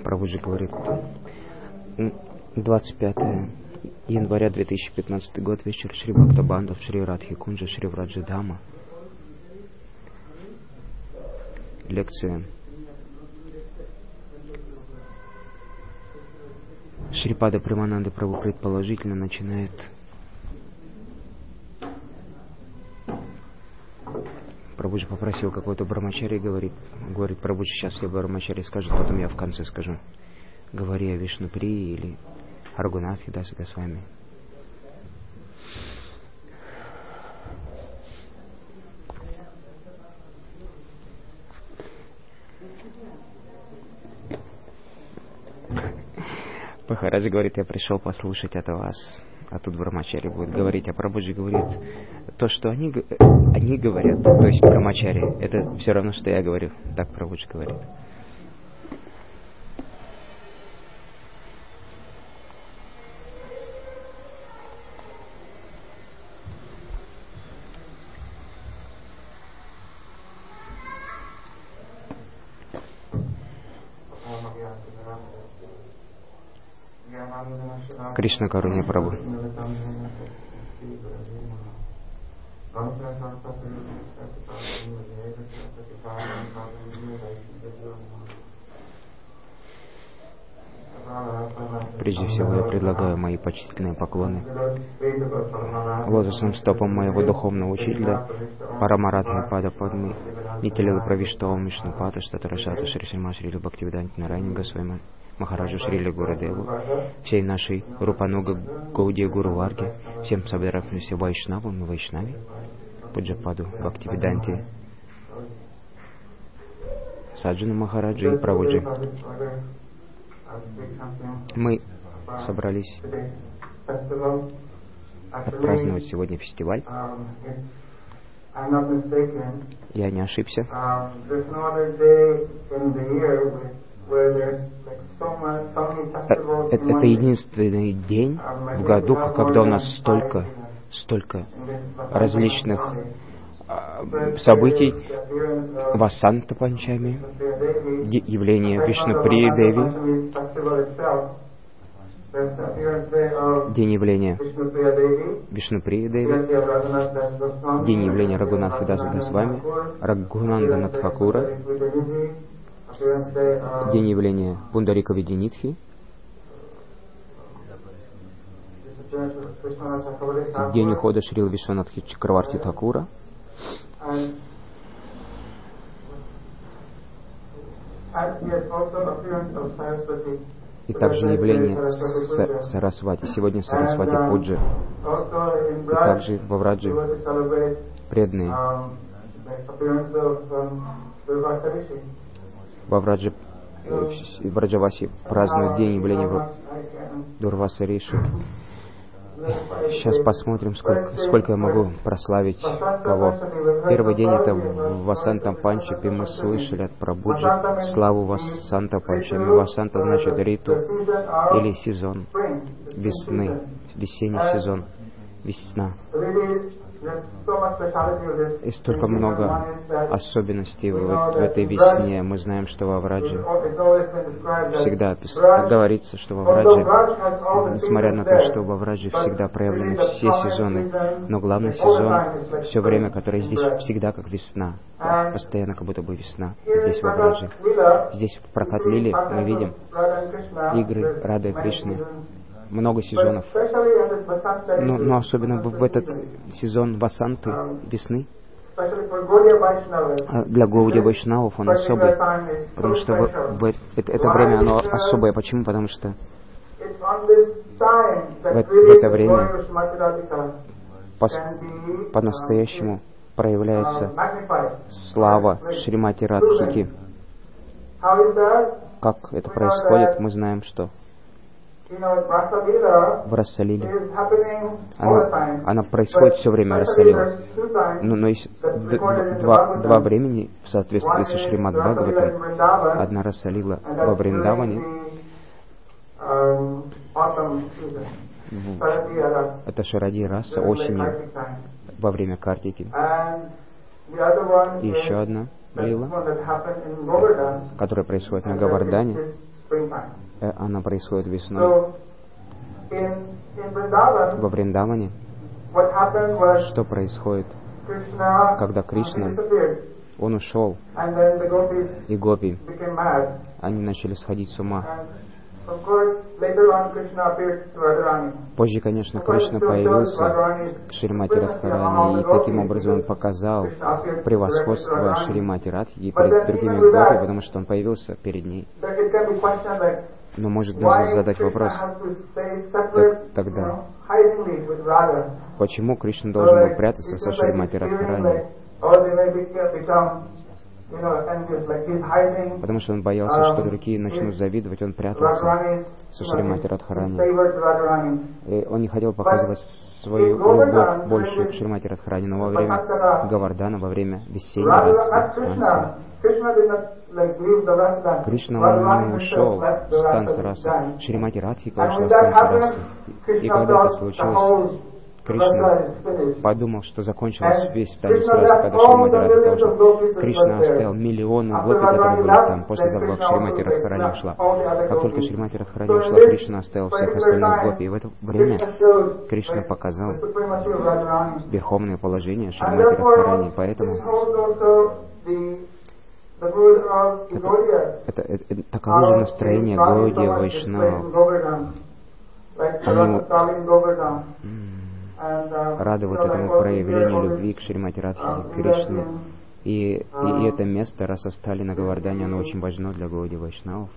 Прабхуджи говорит, 25 января 2015 год, вечер Шри Бхактабандов, Шри Радхи Кунджа, Шри Враджадхама. Лекция Шрипада Премананда Прабху предположительно начинает Прабхуджи попросил какого-то брамачари, говорит Прабхуджи, сейчас все брамачари скажут, потом я в конце скажу. Говори о Вишнуприи или Рагунатхе Даса Госвами. Махараджа говорит, я пришел послушать от вас. А тут брамачари будет говорить, а Прабхуджи говорит, то, что они говорят, то есть брамачари, это все равно, что я говорю. Так Прабхуджи говорит. Кришна Каруня Прабху. Прежде всего я предлагаю мои почтительные поклоны лотосным стопам моего духовного учителя Парамаратха Пада Падмы Нитилила Правиштова Вишнупада Штатарашата Шри Срима Шрила Бхактивиданти Нарайни Госвами Махараджу Шрили Гурудеву, всей нашей Рупануга Гаудия Гуру Варге, всем собравшимся Вайшнавам и Вайшнави, Пуджападу Бхактивиданти Саджану Махараджи и Прабхуджи. Мы собрались отпраздновать сегодня фестиваль. Я не ошибся. Это единственный день в году, когда у нас столько различных событий. Васанта Панчами, явление Вишнуприи Деви, день явления Вишнуприи Деви, день явления Рагунатха Даса Госвами, Рагунандана Тхакура, день явления Пундарика Видинитхи, день ухода Шрила Вишванатхи Чакраварти Такура, и также явление Сарасвати. Сегодня Сарасвати Пуджа. И также во Враджи преданные. Во Враджи в Враджаваси празднуют день явления Дурваса Риши. Сейчас посмотрим, сколько я могу прославить кого. Первый день это Васанта Панчами. Мы слышали от Прабхуджи славу Васанта Панчами. Васанта значит риту или сезон весны, весенний сезон, весна. И столько много особенностей в этой весне. Мы знаем, что во Врадже всегда говорится, что во Врадже, несмотря на то, что во Врадже всегда проявлены все сезоны, но главный сезон, все время, которое здесь всегда как весна, постоянно как будто бы весна, здесь во Врадже. Здесь в Пракат-лиле мы видим игры Рады и Кришны. Много сезонов. Но особенно в этот сезон Васанты, весны, для Гаудия Вайшнавов он особый, потому что это время оно особое. Почему? Потому что в это время по-настоящему проявляется слава Шримати Радхики. Как это происходит, мы знаем, что в Расалиле. Она происходит все время в Расалиле. Но есть два времени в соответствии со Шримад Бхагаватам. Одна Расалила во Вриндаване. Это Шаради Раса осенью во время Картики. И еще одна лила, которая происходит на Гавардане. Она происходит весной. Во Вриндаване что происходит? Когда Кришна, он ушел, и гопи, они начали сходить с ума. Позже, конечно, Кришна появился к Шримати Радхарани, и таким образом он показал превосходство Шримати Радхи перед другими гопи, потому что он появился перед ней. Но может даже задать вопрос, тогда, почему Кришна должен был прятаться со Шримати Радхарани? Потому что он боялся, что другие начнут завидовать, он прятался со Шримати Радхарани. И он не хотел показывать свою любовь больше к Шримати Радхарани, но во время Гавардана, во время весенней расы танца, Кришна, он не ушел с танца расы. Шримати Радхика ушла с танца расы. И когда это случилось, Кришна подумал, что закончился весь танец расы, когда Шримати Радхика ушла. Кришна оставил миллионы гопи, которые были там, после того, как Шримати Радхарани ушла. Как только Шримати Радхарани ушла, Кришна оставил всех остальных гопи. И в это время Кришна показал верховное положение Шримати Радхарани. Поэтому это таково же настроение Гаудия Вайшнава. Они рады вот этому проявлению любви к Шримати Радхи, к Кришне. И это место, Раса Стали на Гавардане, оно очень важно для Гаудия Вайшнавов.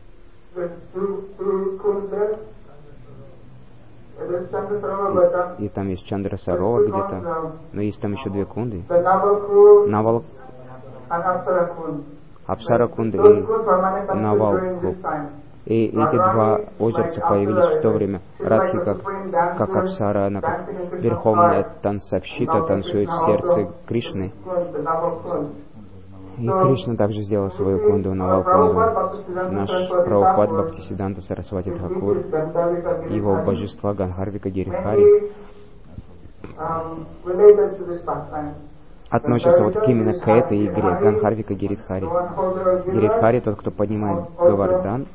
И там есть Чандра Саровар где-то, но есть там еще две кунды. Навал, Апсара Кунда и Навал Кунд. И эти два озерца появились в то время. Радхи, как Апсара, она как верховная танцовщица, танцует в сердце Кришны. И Кришна также сделал свою кунду, Навал Кунду. Наш Прабхупад Бхактисиданта Сарасвати Тхакур, его божества Ганхарвика Гиридхари относятся вот именно к этой игре, Ганхарвика Гиридхари. Гиридхари, тот, кто поднимает Гавардан,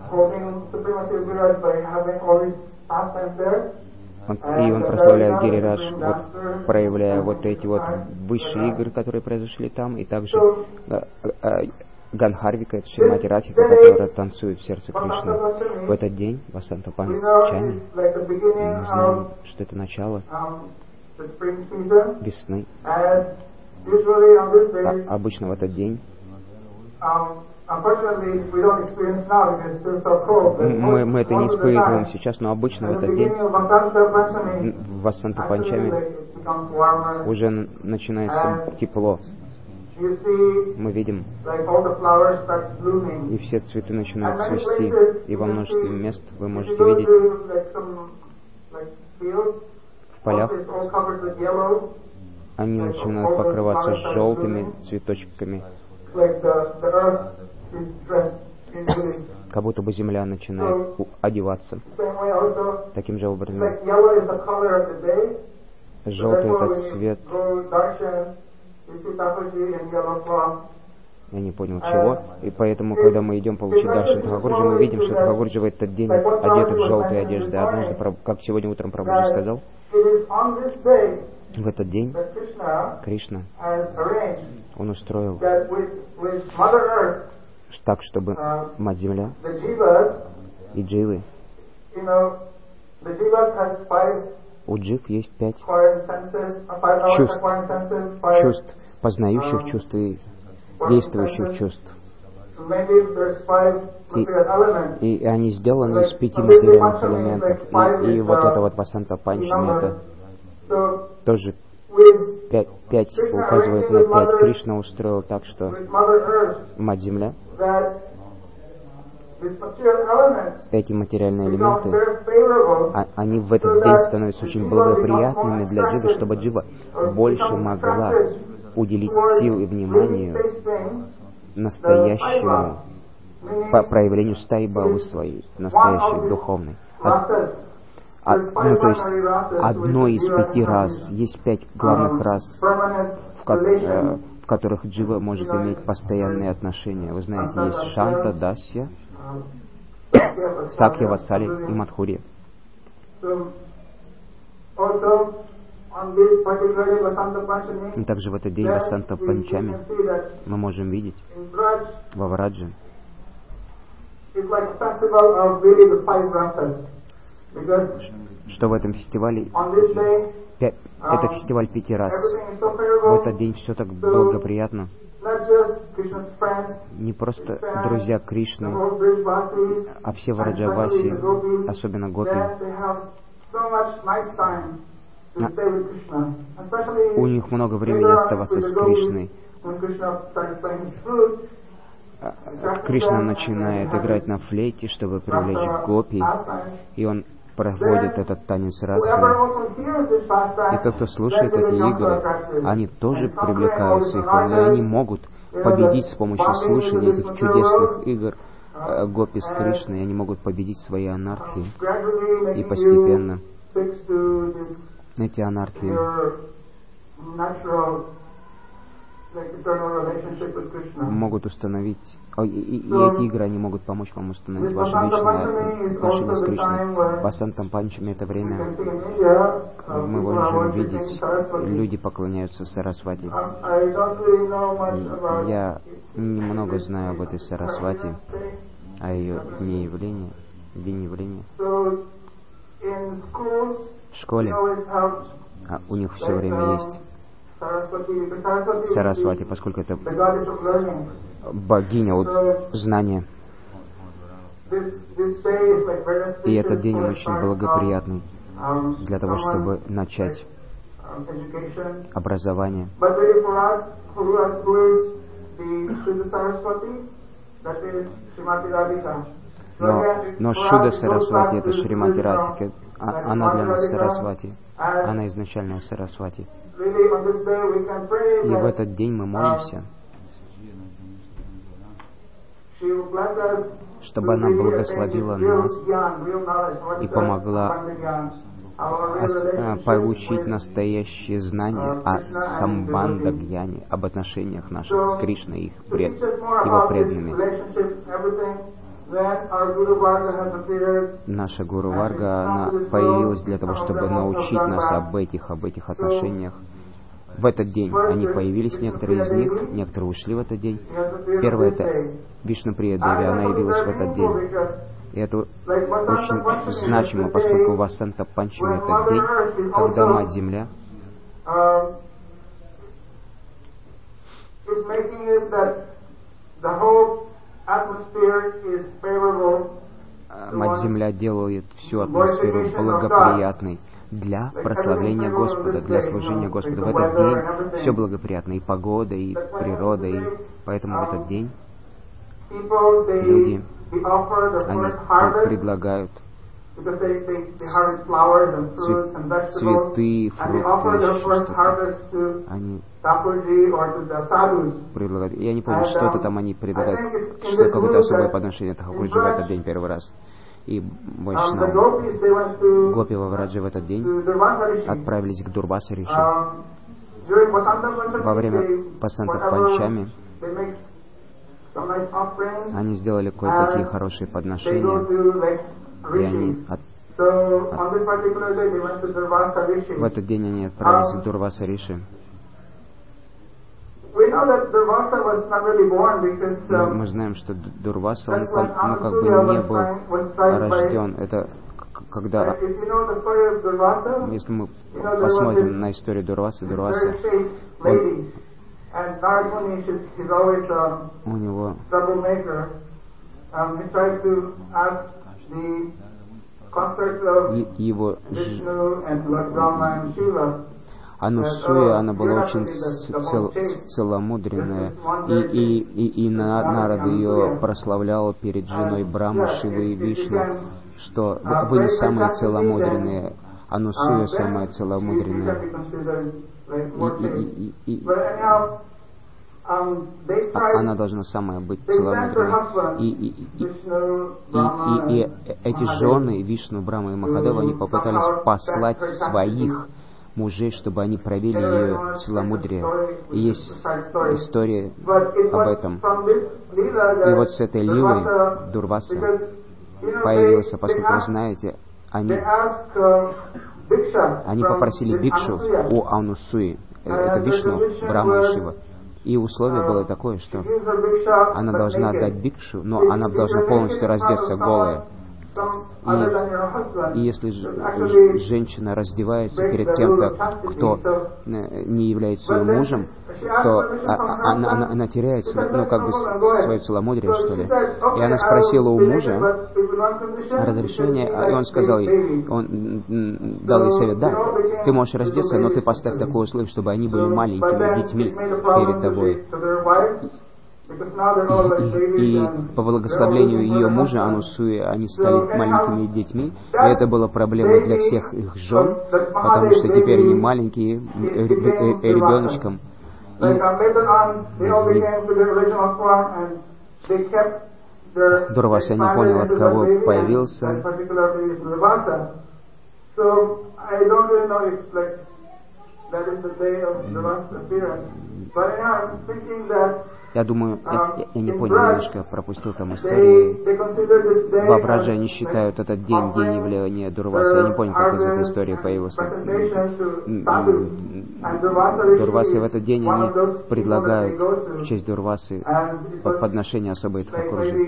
и он прославляет Гирирадж, вот, проявляя вот эти вот высшие игры, которые произошли там, и также Ганхарвика, это Шримати Радхика, которая танцует в сердце Кришны. В этот день, Васанта Панчами, мы знаем, что это начало весны. Обычно в этот день мы это не испытываем сейчас, но обычно в этот день, в Васанта Панчами, уже начинается тепло. Мы видим, и все цветы начинают цвести, и во множестве мест вы можете видеть в полях, они начинают покрываться желтыми цветочками, как будто бы земля начинает одеваться. Таким же образом, желтый — это цвет, я не понял чего, и поэтому, когда мы идем получить даршан Тхакурджи, мы видим, что Тхакурджи в этот день одеты в желтые одежды. Однажды, как сегодня утром Прабхуджи сказал, в этот день Кришна, он устроил так, чтобы Мать-Земля и дживы, у джив есть 5 чувств, познающих чувств и действующих чувств. И они сделаны из 5 материальных элементов. И вот это вот Васанта Панчами, это тоже 5 указывает на 5. Кришна устроил так, что Мать-Земля, эти материальные элементы, они в этот день становятся очень благоприятными для дживы, чтобы джива больше могла уделить сил и внимание настоящему проявлению стаи-бхавы своей, настоящей духовной. То есть одной из 5 рас, есть 5 главных рас, в которых джива может иметь постоянные отношения. Вы знаете, есть Шанта, Дасья, Сакья Васали и Мадхури. И также в этот день Васанта Панчами мы можем видеть во Врадже что в этом фестивале это фестиваль 5 рас. В этот день все так благоприятно. Не просто друзья Кришны, а все Враджаваси, особенно гопи. У них много времени оставаться с Кришной. Кришна начинает играть на флейте, чтобы привлечь гопи, и он проводит этот танец расы. И тот, кто слушает эти игры, они тоже привлекаются их, и они могут победить с помощью слушания этих чудесных игр гопи с Кришной, и они могут победить свои анархии. И постепенно эти анархии могут установить, и эти игры, они могут помочь вам установить ваше личное отношение с Кришной. Васантам Панчами — это время, мы можем видеть, люди поклоняются Сарасвати. Я немного знаю об этой Сарасвати, о ее дне явления. В школе у них все время есть Сарасвати, поскольку это богиня знания. И этот день очень благоприятный для того, чтобы начать образование. Но Шуда Сарасвати — это Шримати Радхика. Она для нас Сарасвати. Она изначальная Сарасвати. И в этот день мы молимся, чтобы она благословила нас и помогла получить настоящее знание о Самбанда Гьяне, об отношениях наших с Кришной и его преданными. Наша Гуру Варга, она появилась для того, чтобы научить нас об этих отношениях. В этот день они появились, некоторые из них, некоторые ушли в этот день. Первое — это Вишнуприя Деви, она явилась в этот день. И это очень значимо, поскольку Васанта Панчами — это день, когда Мать-Земля Мать-Земля делает всю атмосферу благоприятной для прославления Господа, для служения Господа. В этот день все благоприятно, и погода, и природа, и поэтому в этот день люди, они предлагают цветы, фрукты, что-то. Они предлагают. Я не помню, что-то там они предлагают, что какое-то особое подношение Тхакурджи в этот день первый раз. И Вайшнав, гопи во Врадже в этот день отправились к Дурваса Риши. Во время Васанта Панчами они сделали кое-какие хорошие подношения, и они в этот день они отправились к Дурваса Риши. Мы знаем, что Дурваса, он как бы не был рожден. Это когда, если мы посмотрим на историю Дурвасы, у него его Анусуя, она была очень целомудренная, и Нарад ее прославлял перед женой Брамы, Шивы и Вишну, что вы не самые целомудренные, Анусуя самая целомудренная. Она должна самая быть целомудренной. И эти жены, Вишну, Брама и Махадева, они попытались послать своих мужей, чтобы они проявили ее целомудрие. И есть история об этом. И вот с этой Лилой Дурваса, появился, поскольку вы знаете, они попросили бикшу у Анусуи, это Вишну, Брахма и Шива. И условие было такое, что она должна отдать бикшу, но она должна полностью раздеться голая. И если женщина раздевается перед кем-то, кто не является ее мужем, то она теряет свое целомудрие, что ли. И она спросила у мужа разрешение, и он сказал ей, он дал ей совет: да, ты можешь раздеться, но ты поставь такое условие, чтобы они были маленькими детьми перед тобой. И по благословению ее мужа Анусуи они стали маленькими детьми. И это была проблема для всех их жен, потому что теперь они маленькие ребеночком. Дурваса не понял, от кого появился. Я думаю, я не понял, немножко пропустил там истории. Воображи, они считают этот день явления Дурвасы. Я не понял, как из этой истории появился. Дурвасы в этот день они предлагают в честь Дурвасы подношение особой Тхакурджи.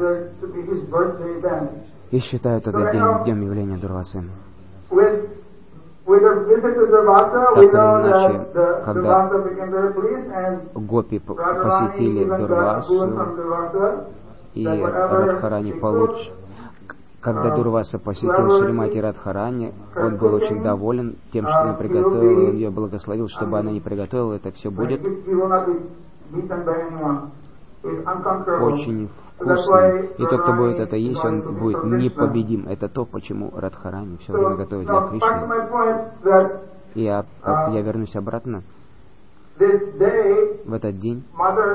И считают этот день днем явления Дурвасы. Так или иначе, когда гопи посетили Дурвасу, и Радхарани когда Дурваса посетил Шримати Радхарани, он был очень доволен тем, что она приготовила, он ее благословил, чтобы она не приготовила, это все будет очень вкусным. И тот, кто будет это есть, он будет непобедим. Это то, почему Радхарани все время готовит для Кришны. И я вернусь обратно. В этот день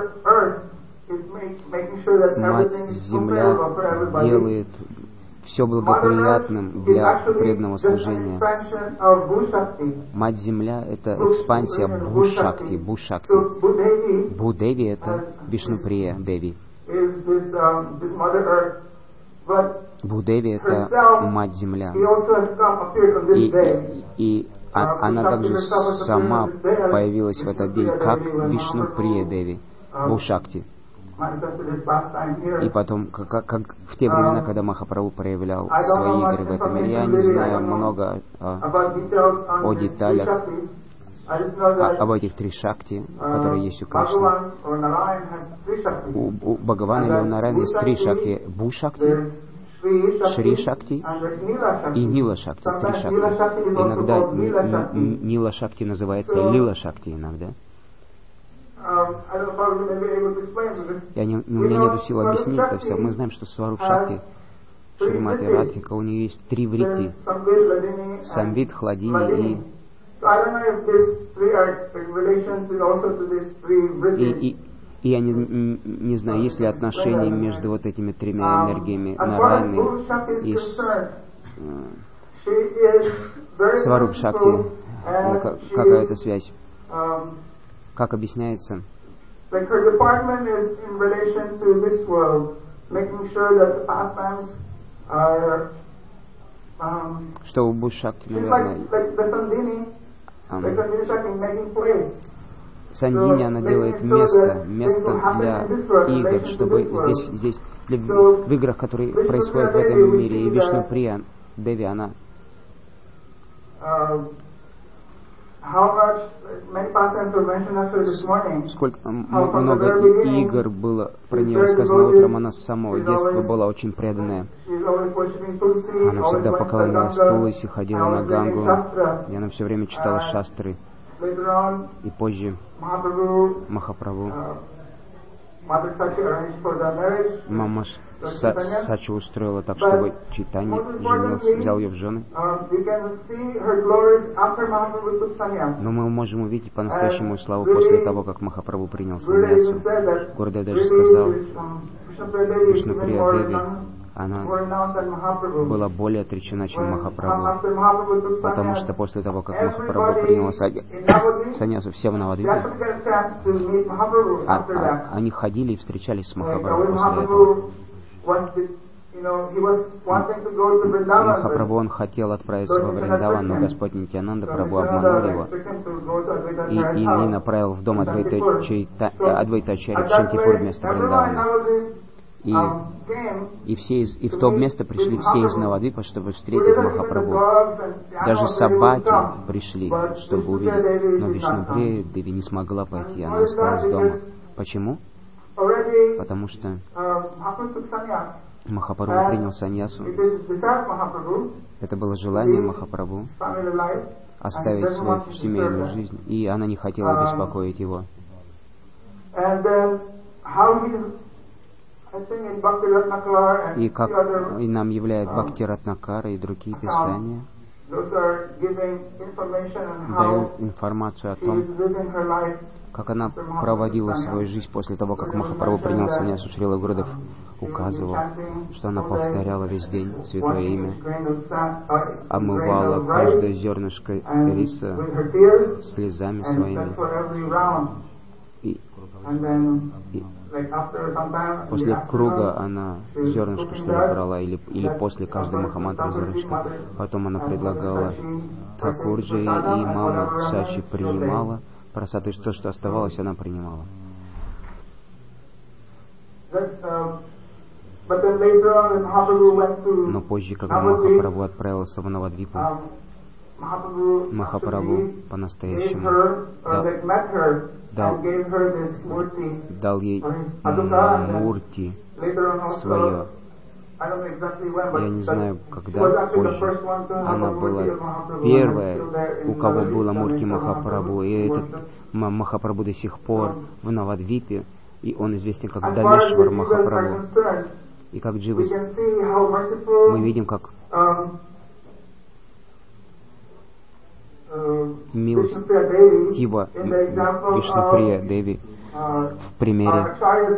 Мать-Земля делает все благоприятным для преданного служения. Мать-Земля — это экспансия Бушакти. Будеви — это Вишнуприя Деви. Будеви — это Мать-Земля. И она также сама появилась в этот день, как Вишнуприя Деви, Бушакти. И потом, как в те времена, когда Махапрабху проявлял свои игры в этом мире, я не знаю много о деталях, об этих три шакти, которые есть у Кришны. У Бхагавана или у Нараяна есть три шакти: Бу-шакти, Шри-шакти и Нила-шакти. Три шакти. Иногда Нила-шакти называется Лила-шакти иногда. У меня нет сил объяснить это все. Мы знаем, что Сваруб Шакти, Шримати Радхика, у нее есть три врити: Самвид, Хладини и я не знаю, есть ли отношения между вот этими тремя энергиями Нараяны и Сваруб Шакти. Какая-то связь. Как объясняется? Что у Бушакти, наверное, Сандини, она делает место для игр, чтобы здесь в играх, которые происходят в этом мире, и Вишнуприя Деви, она сколько много игр было про нее сказано утром. Она с самого детства была очень преданная. Она всегда поклонялась Туласи, ходила на Гангу, и она все время читала шастры. И позже Махапрабху, мама Сачи устроила так, чтобы Чайтанья взял ее в жены. Но мы можем увидеть по-настоящему славу после того, как Махапрабху принял саньясу. Гурудев даже сказал, Вишнуприя Деви, она была более отречена, чем Махапрабху, потому что после того, как Махапрабху принял саньясу, все в Навадвипе, они ходили и встречались с Махапрабху после этого. Махапрабху, он хотел отправиться во Вриндаван, но Господь Нитьянанда Прабху обманул его и не направил в дом Адвайтачари в Шантипур вместо Вриндавана. И в то место пришли все из Навадвипа, чтобы встретить Махапрабху. Даже собаки пришли, чтобы увидеть. Но Вишнуприя Деви не смогла пойти, она осталась дома. Почему? Потому что Махапрабху принял саньясу. Это было желание Махапрабху оставить свою семейную жизнь, и она не хотела беспокоить его. И как и нам являет Бхакти Ратнакара и другие писания, дают информацию о том, как она проводила свою жизнь после того, как Махапрабху принял саньясу. Шрила Гурудев указывал, что она повторяла весь день святое имя, омывала каждое зернышко риса слезами своими. И после круга она зернышко, что ли, брала, или после каждой махамантры зернышко. Потом она предлагала Такурджи, и мама Сачи принимала просад, и то, что оставалось, она принимала. Но позже, когда Махапрабху отправился в Навадвипу, Махапрабху по-настоящему дал ей мурти свое. Я не знаю, когда позже. Она была первая, у кого было мурти Махапрабху, и этот Махапрабху до сих пор в Навадвипе, и он известен как Дамешвар Махапрабху. И как Джива, мы видим, как милостиво Вишнуприя Деви в примере.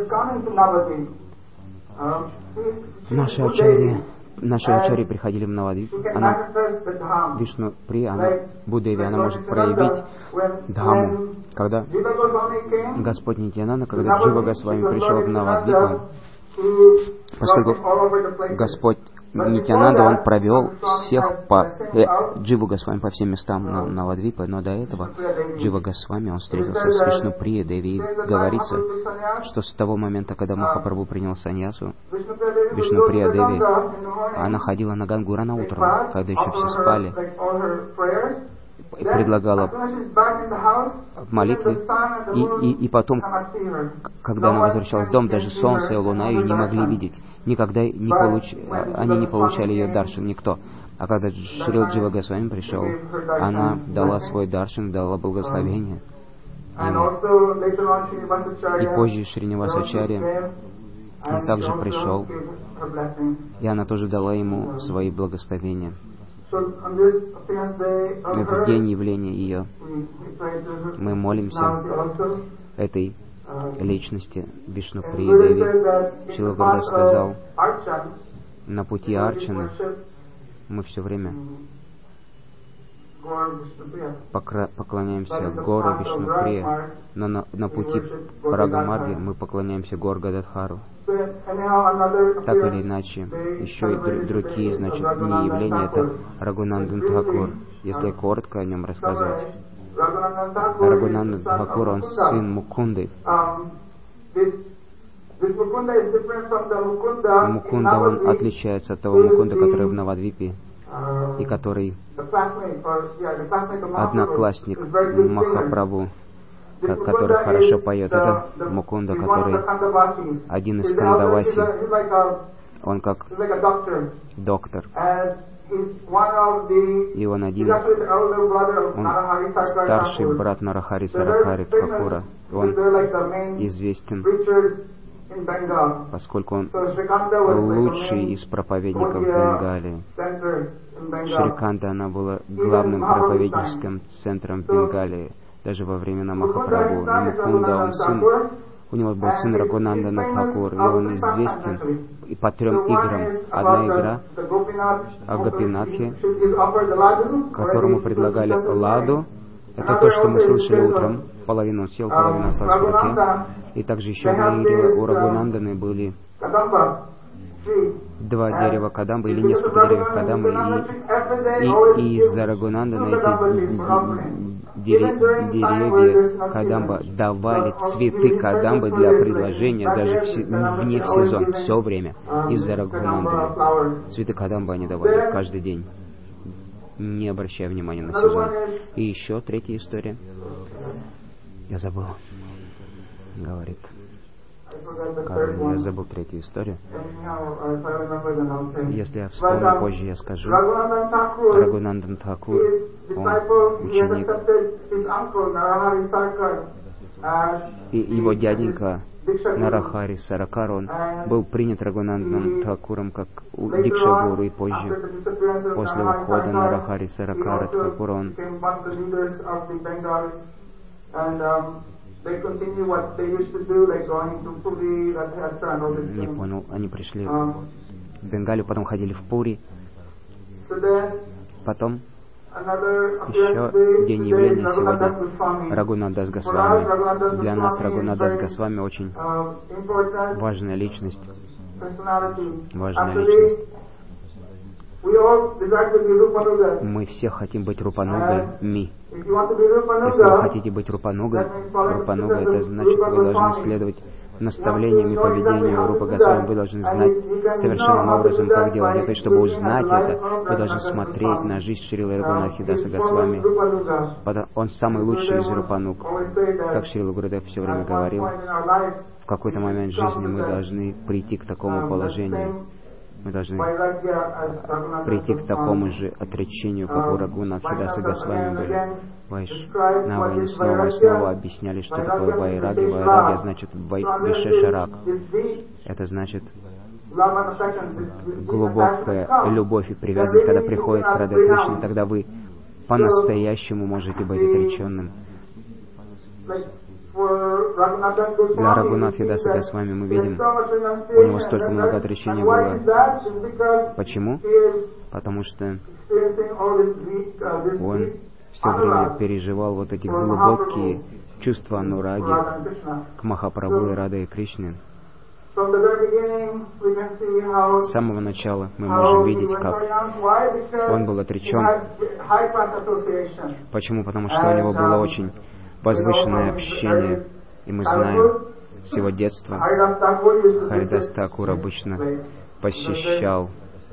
Наши ачарьи приходили в Навадвип. Вишнуприя, Буддеви, она может проявить Дхаму. Когда Господь Нитьянанда, когда Джива Госвами пришел в Навадвипу, поскольку Господь Нитьянанда, он провел всех Дживу Госвами по всем местам Навадвипа, но до этого Джива Госвами, он встретился с Вишнуприей Деви, и говорится, что с того момента, когда Махапрабху принял саньясу, Вишнуприя Деви, она ходила на Гангу рано утром, когда еще все спали, и предлагала в молитве, и потом, когда она возвращалась в дом, даже солнце и луна ее не могли видеть. Никогда они не получали ее даршан, никто. А когда Шрила Джива Госвами пришел, она дала свой даршан, дала благословение. И позже Шринивасачарья, он также пришел, и она тоже дала ему свои благословения. В день явления ее мы молимся этой личности Вишнуприи Деви. Шрила Гурудев сказал, на пути Арчаны мы все время поклоняемся Гору Вишнуприя, но на пути Рагамарги мы поклоняемся Гор Гададхару. Так или иначе, еще и другие, значит, дни явления, это Рагунандан Тхакур. Если коротко о нем рассказывать, Рагунандан Тхакур, он сын Мукунды. Мукунда, он отличается от того Мукунда, который в Навадвипе, и который одноклассник Махапрабху, который хорошо поет. Это Мукунда, который один из Кандаваси. Он как доктор. И он один, он старший брат Нарахари Сарахари Тхакура. Он известен, поскольку он лучший из проповедников в Бенгалии. Шриканда, она была главным проповедническим центром в Бенгалии, даже во времена Махапрабху. И Мукунда, он сын, у него был сын Рагунандана Тхакур, и он известен и по 3 играм. Одна игра о Гопинатхе, которому предлагали ладу. Это то, что мы слышали утром. Половину он сел, половину осталась в руке. И также еще в игре у Рагунанданы были 2 дерева Кадамбы или несколько деревьев Кадамбы, и из-за Рагунандана эти деревья Кадамба давали цветы Кадамбы для предложения даже вне в сезон, все время, из-за Рагунандана. Цветы Кадамбы они давали каждый день, не обращая внимания на сезон. И еще 3-я история. Я забыл, говорит Карл, я забыл 3-ю историю. Если я вспомню позже, я скажу. Рагунандан Такур, он ученик, и его дяденька Нарахари Саракар, он был принят Рагунанданом Такуром как Дикша-гуру, и позже, после ухода Нарахари Саракара Такура, он не понял, они пришли в Бенгалию, потом ходили в Пури, потом еще день явления сегодня Рагунат-дас Госвами. Для нас Рагунат-дас Госвами очень важная личность. Важная личность. Мы все хотим быть Рупанугами. Если вы хотите быть Рупанугой, Рупануга, это значит, вы должны следовать наставлениям и поведению Рупа Госвами. Вы должны знать совершенным образом, как делать это. И чтобы узнать это, вы должны смотреть на жизнь Шрилы Рагунатхи Даса Госвами. Он самый лучший из Рупануг. Как Шрила Гурудев все время говорил, в какой-то момент жизни мы должны прийти к такому положению. Мы должны прийти к такому же отречению, как у Рагунатхи Даса Госвами были. Вайшнавы, они снова и снова объясняли, что такое Вайраги. Вайраги значит Вишешарак. Это значит глубокая любовь и привязанность. Когда приходит к Раде Кришне, тогда вы по-настоящему можете быть отреченным. Для Рагунатхи Даса Госвами мы видим, у него столько много отречений было. Почему? Потому что он все время переживал вот эти глубокие чувства анураги к Махапрабху и Раде Кришне. С самого начала мы можем видеть, как он был отречен. Почему? Потому что у него было очень возвышенное общение, и мы знаем с его детства, Харидас Такур обычно посещал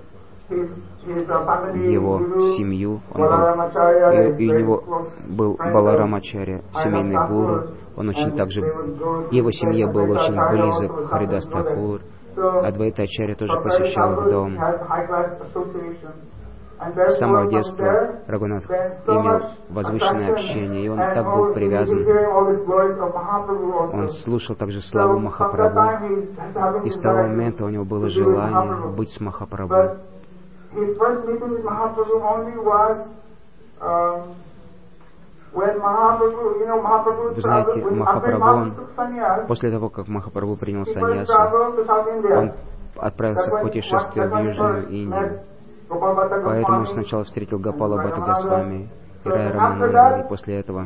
его семью, и у него был Баларамачарья, семейный гуру, он очень также, его семье был очень близок Харидас Такур, Адвайта Ачарья тоже посещал их дом. С самого детства Рагунат имел возвышенное общение, и он так был привязан. Он слушал также славу Махапрабху, и с того момента у него было желание быть с Махапрабху. Вы знаете, Махапрабху, он, после того, как Махапрабху принял саньясу, он отправился в путешествие в Южную Индию. Поэтому сначала встретил Гопала Бхатта Госвами и Рая Рамананду, и после этого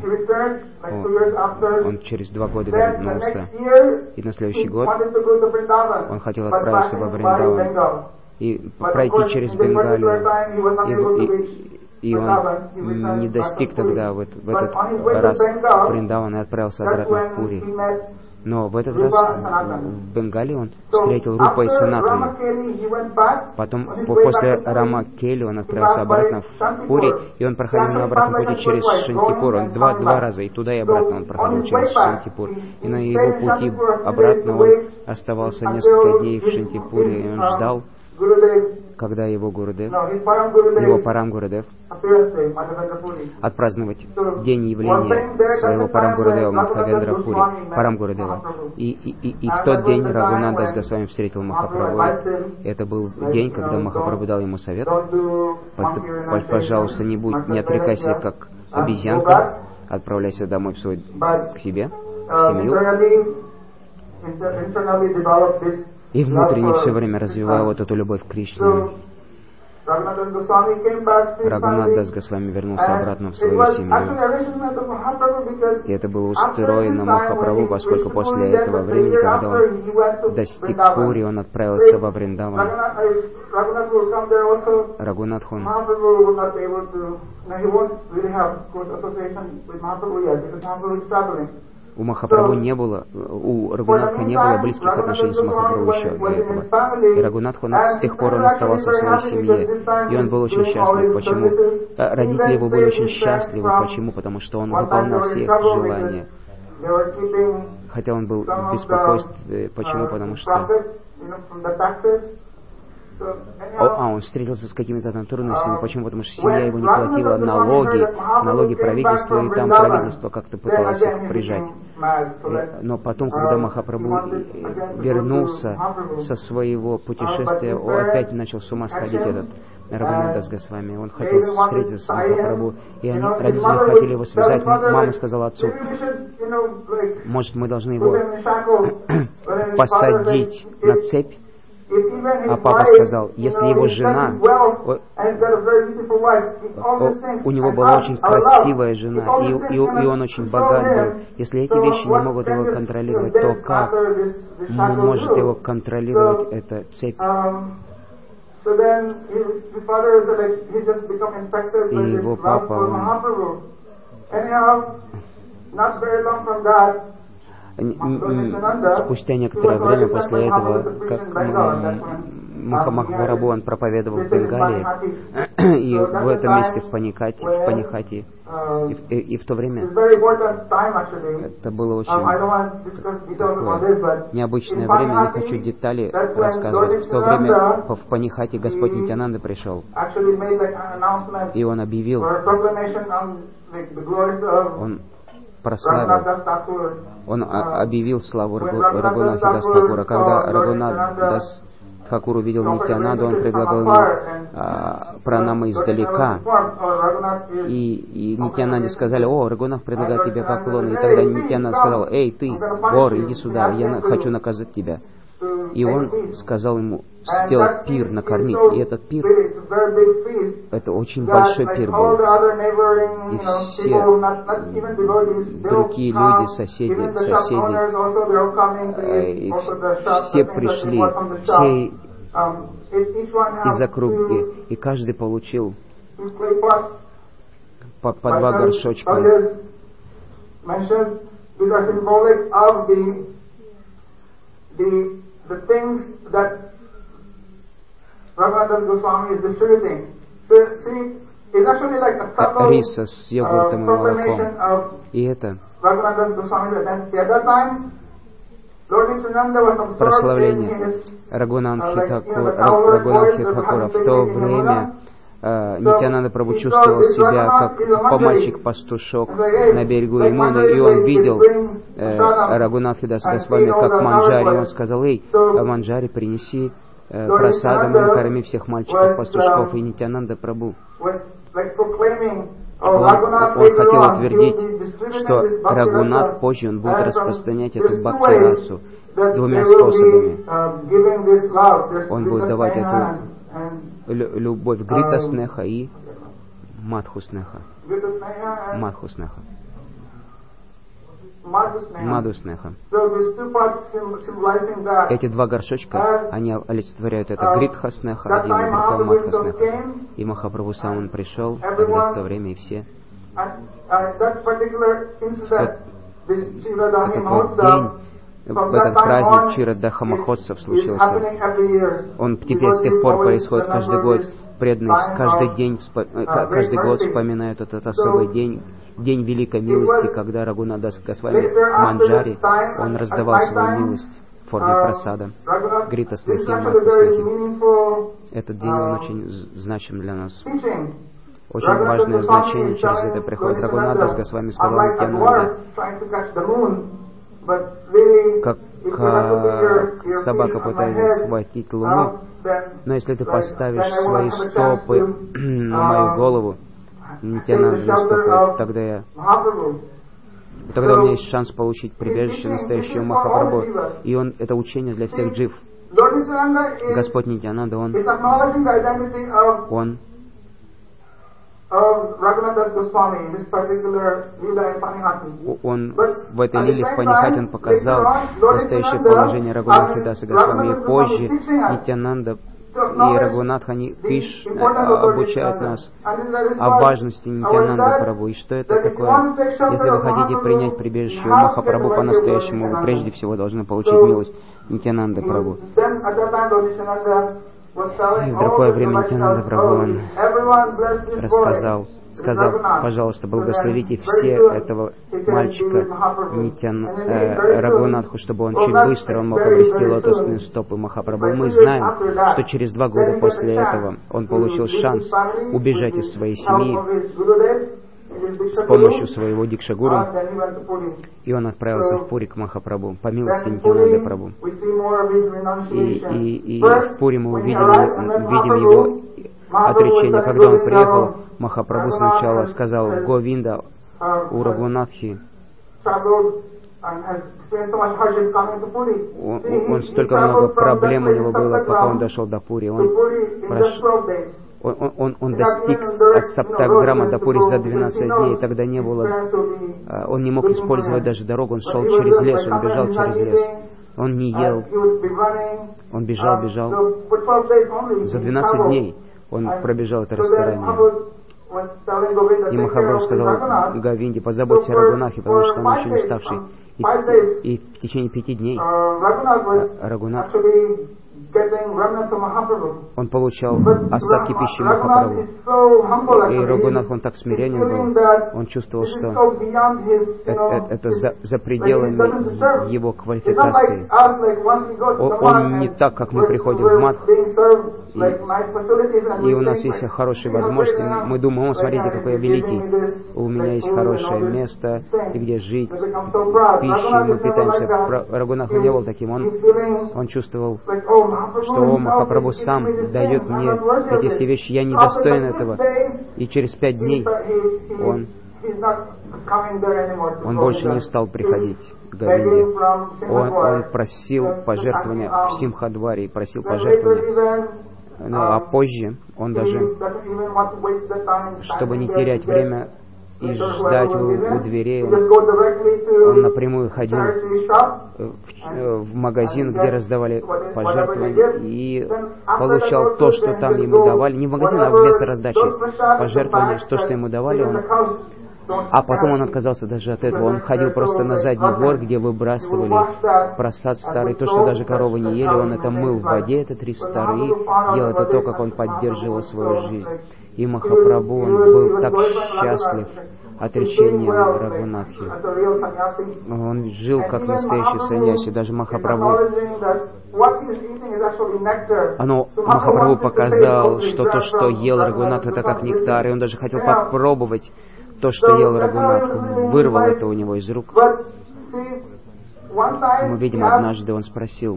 он через 2 года вернулся. И на следующий год он хотел отправиться во Вриндаван и пройти через Бенгалию. И он не достиг тогда в этот раз Вриндавана и отправился обратно в Пури. Но в этот раз в Бенгалии он встретил Рупа и Санатану. Потом, после Рама Кели, он отправился обратно в Пури, и он проходил на обратном пути через Шантипур. Он два раза, и туда, и обратно он проходил через Шантипур. И на его пути обратно он оставался несколько дней в Шантипуре, и он ждал, когда его Гурудев, его Парам Гурудев, отпраздновать день явления своего Парам Гурудева Мадхавендра Пури, Парам Гурудева. И в тот день Рагунат Дас Госвами встретил Махапрабху. Это был день, когда Махапрабху дал ему совет: пожалуйста, не отрекайся как обезьянка, отправляйся домой к себе, в семью. И внутренне все время развивая вот эту любовь к Кришне. Рагунат Госвами вернулся обратно в свою семью. И это было устроено Махапрабху, поскольку после этого времени, когда он достиг Пури, он отправился во Вриндаван. Рагунат, он у Махапрабху не было, у Рагунатха не было близких отношений с Махапрабху еще до этого. И Рагунатха, с тех пор он оставался в своей семье. И он был очень счастлив. Почему? Родители его были очень счастливы. Почему? Потому что он выполнял все их желания. Хотя он был в беспокойстве. Почему? Потому что он встретился с какими-то там трудностями. Почему? Потому что семья его не платила налоги правительства, и там правительство как-то пыталось их прижать. Но потом, когда Махапрабху вернулся со своего путешествия, он опять начал с ума сходить, этот Рагунат Госвами. Он хотел встретиться с Махапрабху, и родители хотели его связать. Мама сказала отцу: может, мы должны его посадить на цепь? А папа сказал: если его жена, у него была очень красивая жена, и он очень богат был, если эти вещи не могут его контролировать, то как может его контролировать эта цепь? И его папа, спустя некоторое время после этого, как Махапрабху, он проповедовал в Бенгалии, и в этом месте, в Панихати, и в то время это было очень такое необычное время, не хочу детали рассказывать. В то время в Панихати Господь Нитьянанда пришел, и он объявил, он объявил славу Рагунатха Дас Такура. Когда Рагунат Дас Такур увидел Нитьянанду, он предлагал ему пранамы издалека. И Нитьянанде сказали: о, Рагунат предлагает тебе поклоны. И тогда Нитьянанда сказал: эй, ты, вор, иди сюда, я хочу наказать тебя. И он сказал ему сделать пир, накормить. И этот пир, это очень большой пир был. И все другие люди, соседи, и все пришли, все из округи, и каждый получил по 2 горшочка. The things that Raghunath Goswami is distributing. So, see, it's actually like a subtle риса с йогуртом и молоком. И это прославление Рагунатхи Тхакура. В то время Нитьянанда Прабху чувствовал себя как мальчик-пастушок на берегу Ямуны, и он видел Рагунатхи Дас Госвами как Манджари. Он сказал: эй, Манджари, принеси просадом, накорми всех мальчиков-пастушков. И Нитьянанда Прабху, он хотел утвердить, что Рагунат позже он будет распространять эту бхакти-расу 2 способами. Он будет давать эту любовь Грита Снеха и Мадху Снеха. Мадху Снеха. Эти 2 горшочка, они олицетворяют это Гритха Снеха, один и другой Мадха Снеха. И Махапрабху сам он пришел тогда в то время, и все. Этот праздник Чираддаха Махотсав случился. Он теперь с тех пор происходит каждый год. Преданные каждый год вспоминают этот особый день, день великой милости, когда Рагунат Дас Госвами Манджари, он раздавал свою милость в форме прасада, Грита Снехи, Мадху Снехи. Этот день, он очень значим для нас. Очень важное значение через это приходит. Рагунат Дас Госвами сказал Нитьянанде: как собака пытается схватить луну, но если ты поставишь свои стопы на мою голову, Нитьянанда стопы, тогда у меня есть шанс получить прибежище настоящего Махапрабху. И это учение для всех джив. Господь Нитьянанда, он в этой лиле в Панихате он показал настоящее положение Рагунатхи Даса Госвами. И позже Нитьянанда и Рагунатх, они обучают нас о важности Нитьянанда Прабху. И что это такое? Если вы хотите принять прибежище у Махапрабху по-настоящему, вы прежде всего должны получить милость Нитьянанда Прабху. И в другое время Нитьянанда Прабху он сказал, пожалуйста, благословите все этого мальчика Рагунатху, чтобы он чуть быстро он мог обрести лотосные стопы Махапрабху. Мы знаем, что через 2 года после этого он получил шанс убежать из своей семьи с помощью своего Дикшагуру, и он отправился в Пури к Махапрабху, по милости Нитьянанды Прабху. И в Пури мы видим его отречение. Когда он приехал, Махапрабху сначала сказал Говинда у Рагунатхи. Он столько много проблем у него было, пока он дошел до Пури. Он достиг от Саптаграма до Пури за 12 дней, тогда не было, он не мог использовать даже дорогу, он шел через лес, он бежал через лес, он не ел, он бежал. За 12 дней он пробежал это расстояние. И Махапрабху сказал Говинде, позаботься о Рагунатхе, потому что он еще не ставший. И в течение 5 дней Рагунатх, он получал остатки пищи Махапрабху. И Рагунатх, он так смиренен был, он чувствовал, что это за пределами его квалификации. Он не так, как мы приходим в Мадх, и у нас есть хорошие возможности. Мы думаем, о, смотрите, какой я великий, у меня есть хорошее место, и где жить, пищей мы питаемся. Рагунатх не был таким, он чувствовал, что Махапрабху сам дает мне эти все вещи, я не достоин этого. И через 5 дней он больше не стал приходить к Говинде. Он просил пожертвования в Симхадваре, просил пожертвования. А позже он даже, чтобы не терять время и ждать у дверей, он напрямую ходил в магазин, где раздавали пожертвования, и получал то, что там ему давали, не в магазин, а вместо раздачи пожертвования, то, что ему давали, а потом он отказался даже от этого. Он ходил просто на задний двор, где выбрасывали просад старый, то, что даже коровы не ели, он это мыл в воде, этот рис старый, и ел это то, как он поддерживал свою жизнь. И Махапрабху, он был так счастлив отречением Рагунатхи. Он жил как настоящий саньяси. Даже Махапрабху, Махапрабху показал, что то, что ел Рагунатх, это как нектар, и он даже хотел попробовать то, что ел Рагунатх, вырвал это у него из рук. Мы видим, однажды он спросил,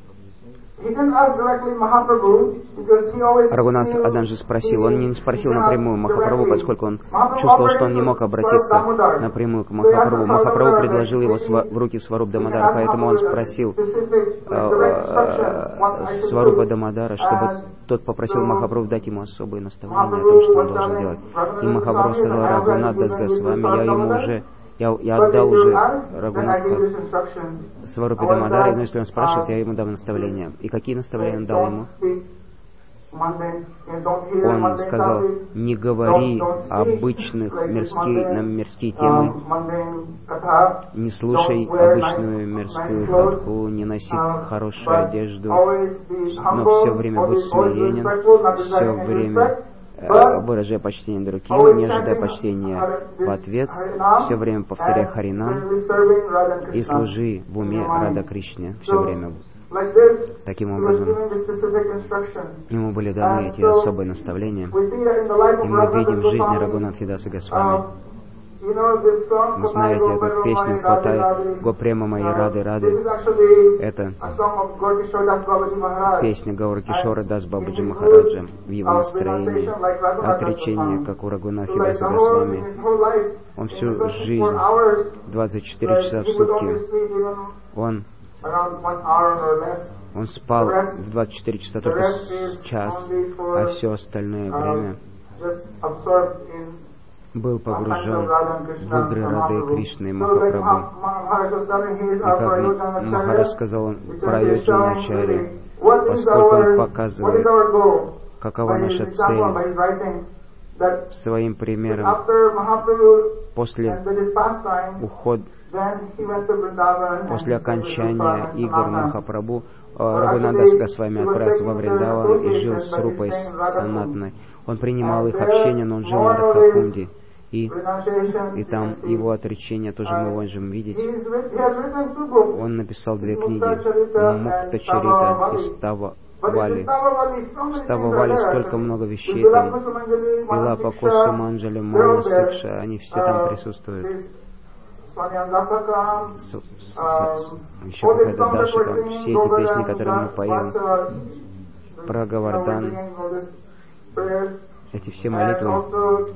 Рагунатх однажды спросил, он не спросил напрямую Махапрабху, поскольку он чувствовал, что он не мог обратиться напрямую к Махапрабху. Махапрабху предложил его в руки Сварупа Дамодара, поэтому он спросил Сварупа Дамодара, чтобы тот попросил Махапрабху дать ему особые наставления о том, что он должен делать. И Махапрабху сказал: Рагунат Дас Госвами, я отдал уже Рагунатха Сварупе Дамодаре, но если он спрашивает, я ему дам наставления. И какие наставления он дал ему? Он сказал: не говори обычных мирские темы, не слушай обычную мирскую катху, не носи хорошую одежду, но все время будь смиренен, все время выражая почтение другим, не ожидая почтения в ответ, все время повторяй Харинам и служи в уме Рада Кришне все время. Таким образом, ему были даны эти особые наставления, и мы видим в жизни Рагунатхи Даса Госвами. Вы знаете эту песню «Котай Гопрема моей Рады Рады». Это песня Гауракишора Дас Бабаджи Махараджа в его настроении. Отречение, как у Рагунатхи Даса Госвами. Он всю жизнь, 24 часа в сутки, он Он спал в 24 часа только час, а все остальное время был погружен в игры Рады и Кришны и Махапрабху. И как Махарадж сказал про Йоджиначари, поскольку он показывает, какова наша цель, своим примером после ухода, после окончания игр Махапрабху, Рагунандас Госвами отправился во Вриндаван и жил с Рупой Санатной. Он принимал их общение, но он жил на Радхакунде. И там его отречение тоже мы можем видеть. Он написал 2 книги, Мукта Чарита и Става Вали. В Става Вали столько много вещей там. Илапа Косу Манджали, Мона Сикша, они все там присутствуют. Еще какая-то Даша там. Все эти песни, которые мы поем про Гавардан, эти все молитвы.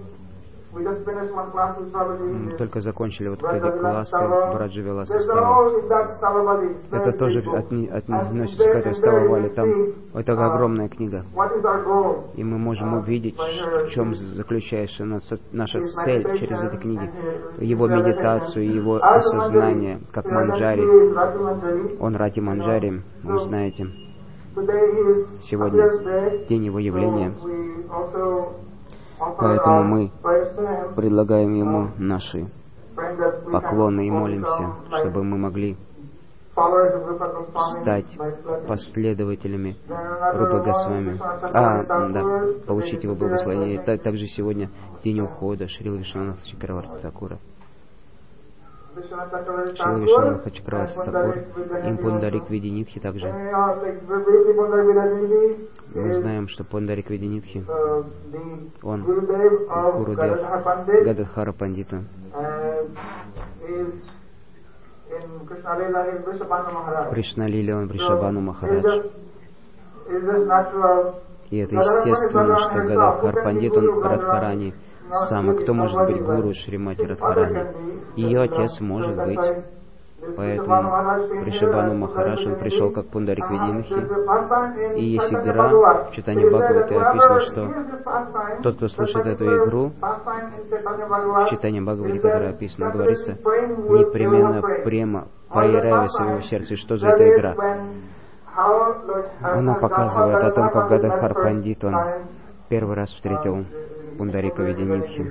Мы только закончили вот эти классы Браджа Виласа Става. Это тоже относится к этой Става Вали. Там это огромная книга. И мы можем увидеть, в чем заключается наша цель через эти книги. Его медитацию, его осознание, как Манджари. Он Рати Манджари, вы знаете. Сегодня день его явления. Поэтому мы предлагаем ему наши поклоны и молимся, чтобы мы могли стать последователями Рупы Госвами. Получить его благословение. Также сегодня день ухода Шрила Вишванатха Чакраварти Такура. Шрила Вишванатха Чакраварти Такур, им Пундарик Видинитхи также. Мы знаем, что Пундарик Видинитхи, он Гурудев Гададхара Пандита. Кришна Лиле он Вришабану Махарадж. И это естественно, что Гададхар Пандит, он Радхарани сам. И кто может быть гуру Шримати Радхарани? Ее отец может быть. Поэтому Вришабану Махарадж, он пришел как Пундарик Видинитхи. И есть игра в Чайтанья Бхагавате, описано, что тот, кто слушает эту игру, в Чайтанья Бхагавате, которая описана, говорится, непременно према появится в его сердце. Что за эта игра? Она показывает о том, как Гададхар Пандит, он первый раз встретил Пундарика Видинитхи.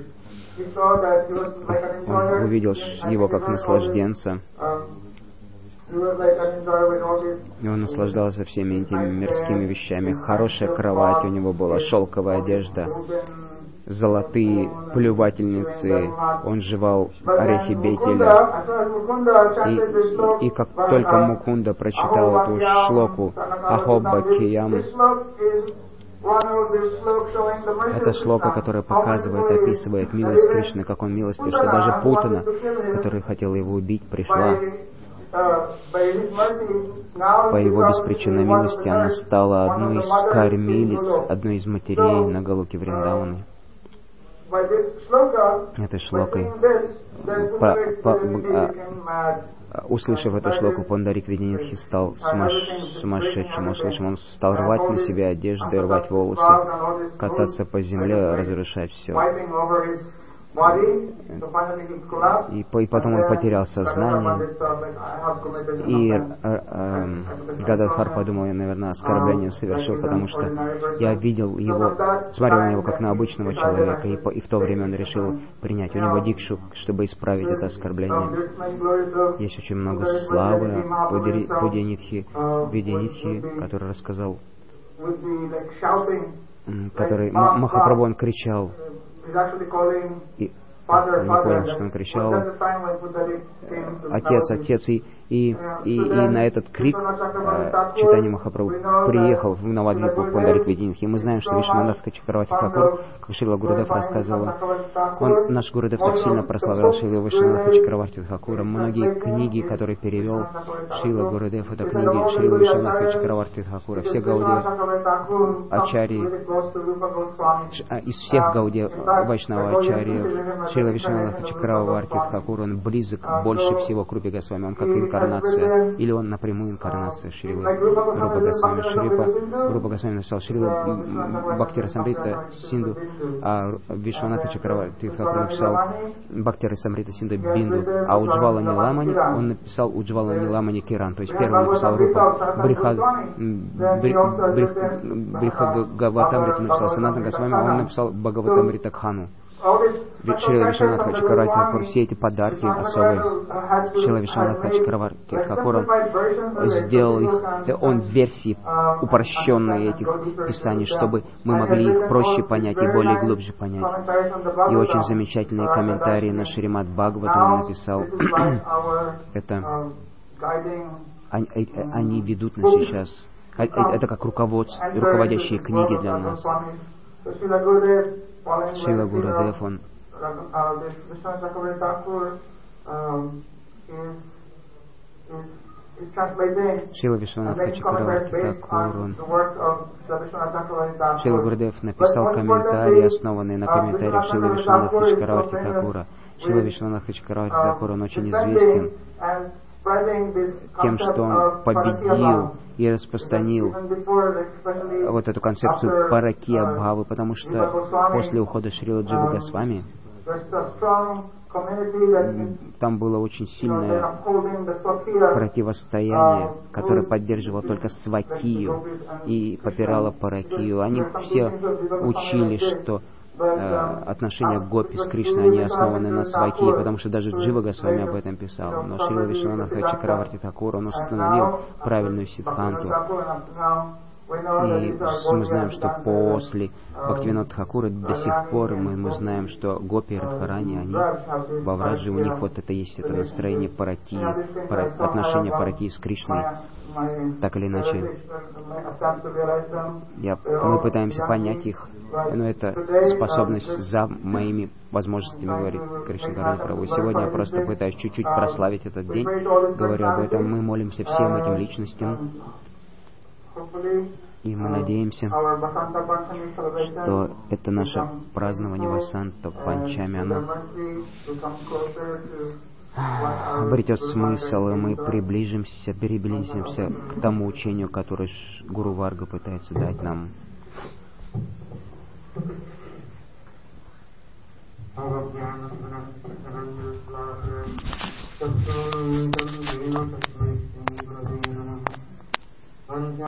Он увидел его как наслажденца. И он наслаждался всеми этими мирскими вещами. Хорошая кровать у него была, шелковая одежда, золотые плювательницы. Он жевал орехи бетеля. И как только Мукунда прочитал эту шлоку Ахобба Киям, это шлока, которая показывает, описывает милость Кришны, как он милостив, что даже Путана, которая хотела его убить, пришла. По его беспричинной милости она стала одной из кормилиц, одной из матерей на Галуке Вриндаваны. Этой шлокой, услышав эту шлоку, Пундарик Видинитхи стал сумасшедшим. Он стал рвать на себе одежды, рвать волосы, кататься по земле, разрушать все. И потом он потерял сознание. И Гададхар подумал, я, наверное, оскорбление совершил, потому что я видел его, смотрел на него как на обычного человека, и в то время он решил принять у него дикшу, чтобы исправить это оскорбление. Есть очень много славы Видинитхи, который рассказал, который Махапрабху, он кричал. И я не понял, что он кричал. Отец, отец, и на этот крик Чайтанья Махапрабху приехал в Навадвипу Пундарик Видинитхи. Мы знаем, что Вишванатха Чакраварти Такур, как Шрила Гурудев рассказывал, наш Гурудев так сильно прославлял Шрила Вишванатха Чакраварти Такура. Многие книги, которые перевел Шрила Гурудев, это книги Шрила Вишванатха Чакраварти Такура. Все Гауди Ачарьи, из всех Гауди Вайшнава Ачарьев, Шрила Вишванатха Чакраварти Такур, он близок больше всего к Рупе Госвами. Он как инкарнация инкарнация, или он напрямую инкарнация Шрилы Рупа Госвами. Рупа Госвами написал Шрила Бхакти Расамрита Синду, а Вишванатха Чакраварти Тхакур написал Бхакти Расамрита Синду Бинду, а Уджвала Ниламани он написал Уджвала Ниламани Киран. То есть первый написал Рупа Брихагаватамрита написал Санатана Госвами, а он написал Бхагаватамрита Кхану. Шрила Вишванатха Чакраварти Тхакур, все эти подарки особые, Шрила Вишванатха Чакраварти Тхакур, он сделал их, он версии упрощенные этих писаний, чтобы мы могли их проще понять и более глубже понять. И очень замечательные комментарии на Шримад Бхагаватам он написал. Это они ведут нас сейчас. Это как руководящие книги для нас. Шрила Гурудев, он Шрила Вишванатха Чакраварти Тхакур, Шрила Гурудев написал комментарии, основанные на комментариях Шрила Вишванатха Чакраварти Тхакура. Шрила Вишванатха Чакраварти Тхакур, он очень известен тем, что он победил и распространил вот эту концепцию паракия бхавы, потому что после ухода Шрила Дживы Госвами там было очень сильное противостояние, которое поддерживало только свакию и попирало паракию. Они все учили, что отношения гопи с Кришной, они основаны на свакии, потому что даже Джива Госвами об этом писал. Но Шрила Вишванатха Чакраварти Тхакур, он установил правильную сиддханту. И мы знаем, что после Бхактивинода Тхакура до сих пор мы знаем, что гопи и Радхарани, они во Враджи, у них вот это есть, это настроение паракии, отношения паракии с Кришной. Так или иначе, мы пытаемся понять их, но это способность за моими возможностями, говорит Кришна Карани Прабху. Сегодня я просто пытаюсь чуть-чуть прославить этот день, говорю об этом. Мы молимся всем этим личностям, и мы надеемся, что это наше празднование Васанта Панчами, оно обретет смысл, и мы приблизимся к тому учению, которое Гуру Варга пытается дать нам.